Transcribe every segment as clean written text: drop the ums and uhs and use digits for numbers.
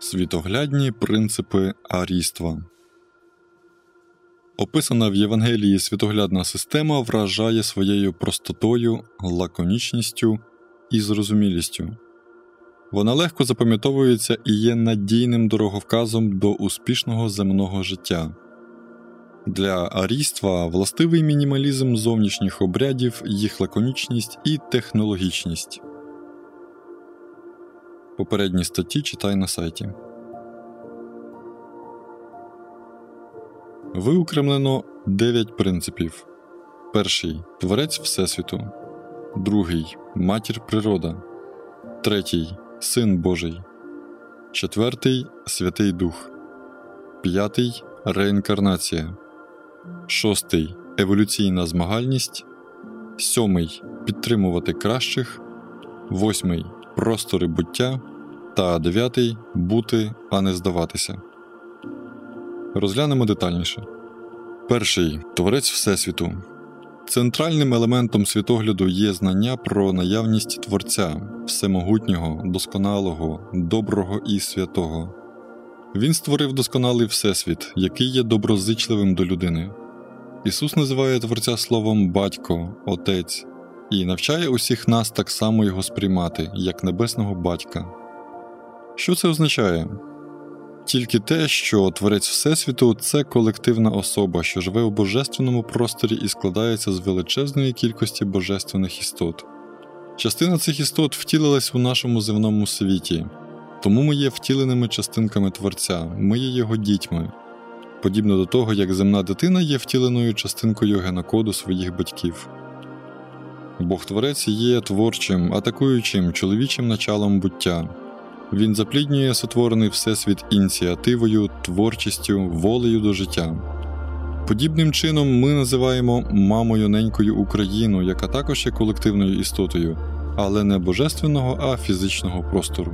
Світоглядні принципи арійства. Описана в Євангелії світоглядна система вражає своєю простотою, лаконічністю і зрозумілістю. Вона легко запам'ятовується і є надійним дороговказом до успішного земного життя. Для арійства властивий мінімалізм зовнішніх обрядів, їх лаконічність і технологічність. Попередні статті читай на сайті. Виокремлено 9 принципів. Перший – Творець Всесвіту. Другий – Матір Природа. Третій – Син Божий. Четвертий – Святий Дух. П'ятий – Реінкарнація. Шостий – Еволюційна змагальність. Сьомий – Підтримувати кращих. Восьмий – Простори буття. Та дев'ятий – Бути, а не здаватися. Розглянемо детальніше. Перший – Творець Всесвіту. Центральним елементом світогляду є знання про наявність Творця, всемогутнього, досконалого, доброго і святого. Він створив досконалий Всесвіт, який є доброзичливим до людини. Ісус називає Творця словом «Батько», «Отець» і навчає усіх нас так само його сприймати, як небесного Батька. Що це означає? Тільки те, що Творець Всесвіту – це колективна особа, що живе у божественному просторі і складається з величезної кількості божественних істот. Частина цих істот втілилась у нашому земному світі, тому ми є втіленими частинками Творця, ми є його дітьми. Подібно до того, як земна дитина є втіленою частинкою генокоду своїх батьків. Бог-творець є творчим, атакуючим, чоловічим началом буття. Він запліднює сотворений Всесвіт ініціативою, творчістю, волею до життя. Подібним чином ми називаємо мамою ненькою Україну, яка також є колективною істотою, але не божественного, а фізичного простору.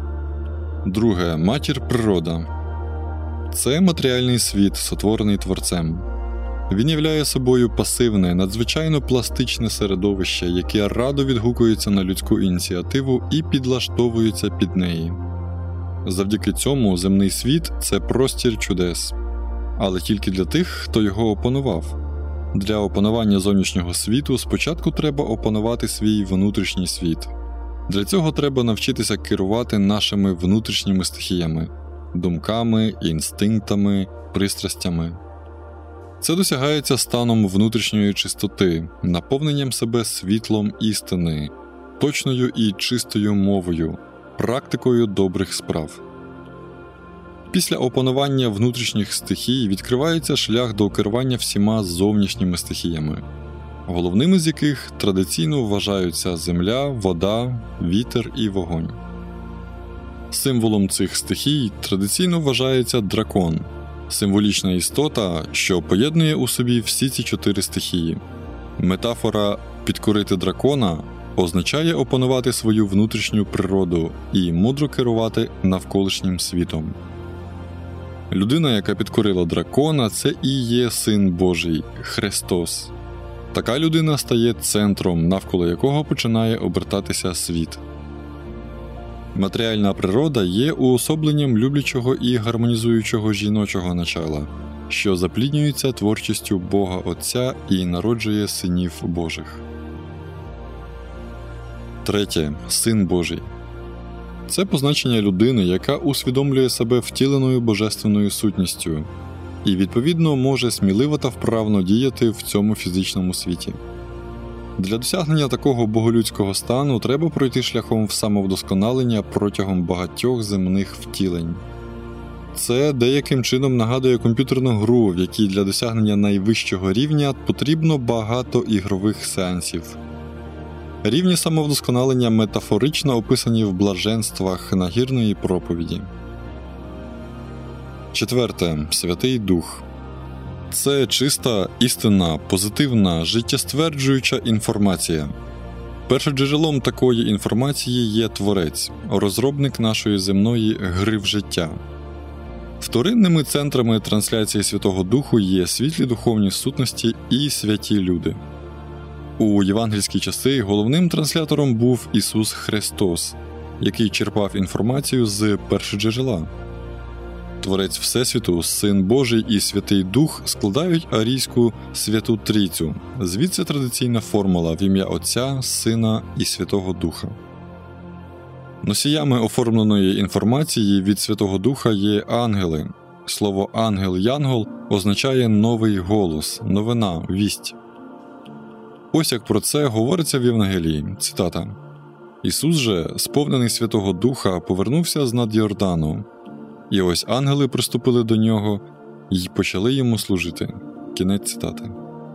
Друге – Матір Природа. Це матеріальний світ, сотворений Творцем. Він являє собою пасивне, надзвичайно пластичне середовище, яке радо відгукується на людську ініціативу і підлаштовується під неї. Завдяки цьому земний світ – це простір чудес. Але тільки для тих, хто його опанував. Для опанування зовнішнього світу спочатку треба опанувати свій внутрішній світ. Для цього треба навчитися керувати нашими внутрішніми стихіями – думками, інстинктами, пристрастями. Це досягається станом внутрішньої чистоти, наповненням себе світлом істини, точною і чистою мовою, практикою добрих справ. Після опанування внутрішніх стихій відкривається шлях до керування всіма зовнішніми стихіями, головними з яких традиційно вважаються земля, вода, вітер і вогонь. Символом цих стихій традиційно вважається дракон – символічна істота, що поєднує у собі всі ці 4 стихії. Метафора «підкорити дракона» означає опанувати свою внутрішню природу і мудро керувати навколишнім світом. Людина, яка підкорила дракона – це і є Син Божий – Христос. Така людина стає центром, навколо якого починає обертатися світ. Матеріальна природа є уособленням люблячого і гармонізуючого жіночого начала, що запліднюється творчістю Бога Отця і народжує синів Божих. Третє – Син Божий. Це позначення людини, яка усвідомлює себе втіленою божественною сутністю і, відповідно, може сміливо та вправно діяти в цьому фізичному світі. Для досягнення такого боголюдського стану треба пройти шляхом самовдосконалення протягом багатьох земних втілень. Це деяким чином нагадує комп'ютерну гру, в якій для досягнення найвищого рівня потрібно багато ігрових сеансів. Рівні самовдосконалення метафорично описані в блаженствах нагірної проповіді. Четверте – Святий Дух. Це чиста, істинна, позитивна, життєстверджуюча інформація. Першоджерелом такої інформації є Творець, розробник нашої земної гри в життя. Вторинними центрами трансляції Святого Духу є світлі духовні сутності і святі люди. У євангельські часи головним транслятором був Ісус Христос, який черпав інформацію з першоджерела. Творець Всесвіту, Син Божий і Святий Дух складають арійську Святу Трійцю. Звідси традиційна формула в ім'я Отця, Сина і Святого Духа. Носіями оформленої інформації від Святого Духа є ангели. Слово «ангел-янгол» означає «новий голос», «новина», «вість». Ось як про це говориться в Євангелії, цитата. «Ісус же, сповнений Святого Духа, повернувся з-над Йордану. І ось ангели приступили до нього й почали йому служити». Кінець цитати.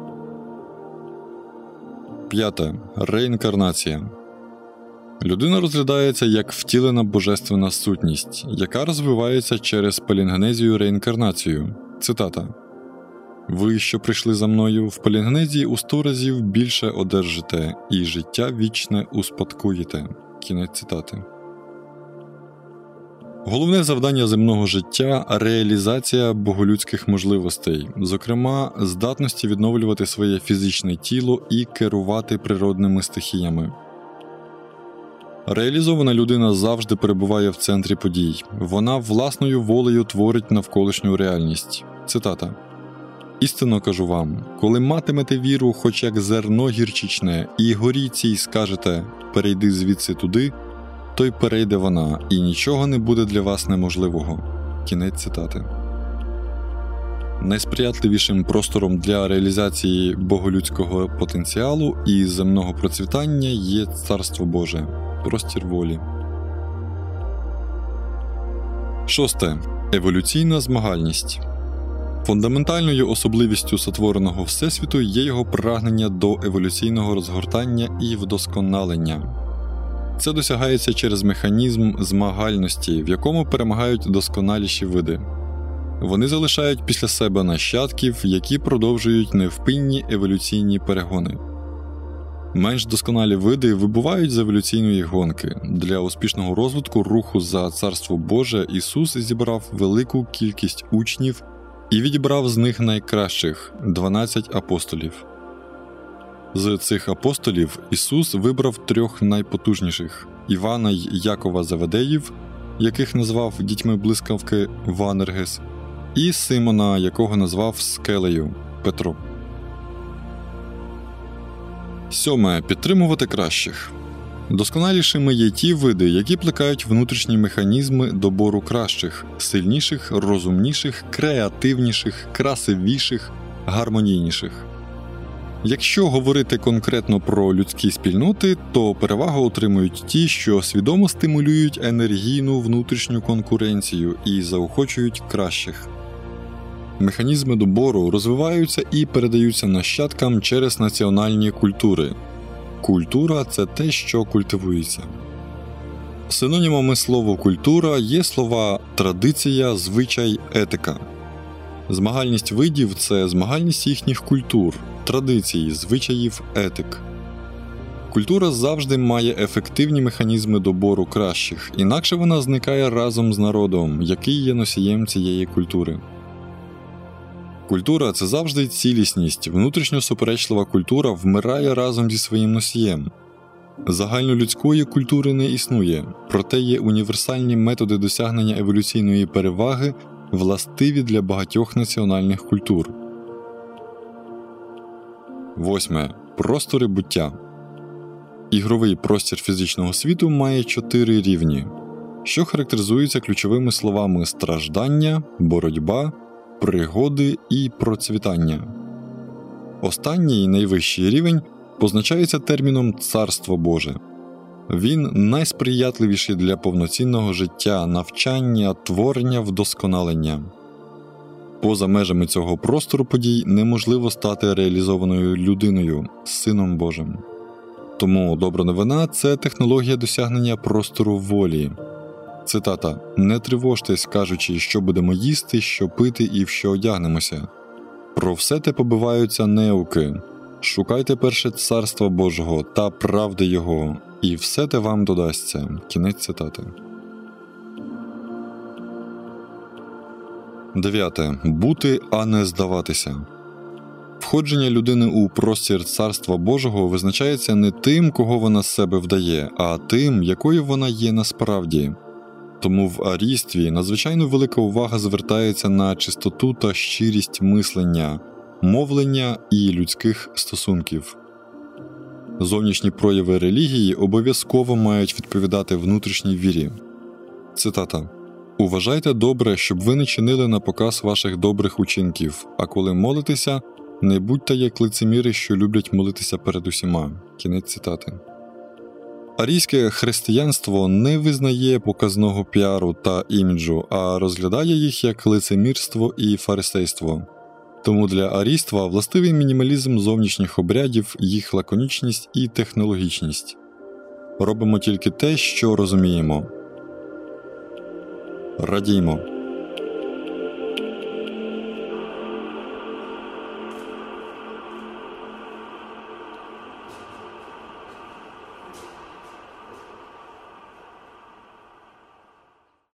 5. Реінкарнація. Людина розглядається як втілена божественна сутність, яка розвивається через палінгенезію реінкарнацію. Цитата. «Ви, що прийшли за мною, в палінгенезії у 100 разів більше одержите, і життя вічне успадкуєте». Кінець цитати. Головне завдання земного життя – реалізація боголюдських можливостей, зокрема, здатності відновлювати своє фізичне тіло і керувати природними стихіями. Реалізована людина завжди перебуває в центрі подій. Вона власною волею творить навколишню реальність. Цитата. «Істинно кажу вам, коли матимете віру, хоч як зерно гірчичне, і горі цій скажете «перейди звідси туди», то й перейде вона, і нічого не буде для вас неможливого». Кінець цитати. Найсприятливішим простором для реалізації боголюдського потенціалу і земного процвітання є Царство Боже, простір волі. 6. Еволюційна змагальність. Фундаментальною особливістю сотвореного Всесвіту є його прагнення до еволюційного розгортання і вдосконалення. Це досягається через механізм змагальності, в якому перемагають досконаліші види. Вони залишають після себе нащадків, які продовжують невпинні еволюційні перегони. Менш досконалі види вибувають з еволюційної гонки. Для успішного розвитку руху за Царство Боже Ісус зібрав велику кількість учнів і відібрав з них найкращих – 12 апостолів. З цих апостолів Ісус вибрав 3 найпотужніших – Івана й Якова Заведеїв, яких назвав дітьми блискавки Ванергес, і Симона, якого назвав Скелею – Петро. 7. Підтримувати кращих. Досконалішими є ті види, які плекають внутрішні механізми добору кращих, сильніших, розумніших, креативніших, красивіших, гармонійніших. Якщо говорити конкретно про людські спільноти, то перевагу отримують ті, що свідомо стимулюють енергійну внутрішню конкуренцію і заохочують кращих. Механізми добору розвиваються і передаються нащадкам через національні культури. Культура – це те, що культивується. Синонімами слова «культура» є слова «традиція», «звичай», «етика». Змагальність видів – це змагальність їхніх культур, традицій, звичаїв, етик. Культура завжди має ефективні механізми добору кращих, інакше вона зникає разом з народом, який є носієм цієї культури. Культура – це завжди цілісність, внутрішньо суперечлива культура вмирає разом зі своїм носієм. Загальнолюдської культури не існує, проте є універсальні методи досягнення еволюційної переваги, властиві для багатьох національних культур. 8. Простори буття. Ігровий простір фізичного світу має 4 рівні, що характеризуються ключовими словами страждання, боротьба, пригоди і процвітання. Останній, найвищий рівень, позначається терміном «Царство Боже». Він найсприятливіший для повноцінного життя, навчання, творення, вдосконалення. Поза межами цього простору подій неможливо стати реалізованою людиною, Сином Божим. Тому добра новина – це технологія досягнення простору волі. Цитата «Не тривожтесь, кажучи, що будемо їсти, що пити і в що одягнемося. Про все те побиваються неуки. Шукайте перше Царства Божого та правди Його, і все те вам додасться». Кінець цитати. 9. Бути, а не здаватися. В Входження людини у простір Царства Божого визначається не тим, кого вона з себе вдає, а тим, якою вона є насправді. Тому в арійстві надзвичайно велика увага звертається на чистоту та щирість мислення, мовлення і людських стосунків. Зовнішні прояви релігії обов'язково мають відповідати внутрішній вірі. Цитата. «Уважайте добре, щоб ви не чинили на показ ваших добрих учинків, а коли молитеся, не будьте як лицеміри, що люблять молитися перед усіма». Кінець цитати. Арійське християнство не визнає показного піару та іміджу, а розглядає їх як лицемірство і фарисейство. Тому для арійства властивий мінімалізм зовнішніх обрядів, їх лаконічність і технологічність. Робимо тільки те, що розуміємо. Радіймо.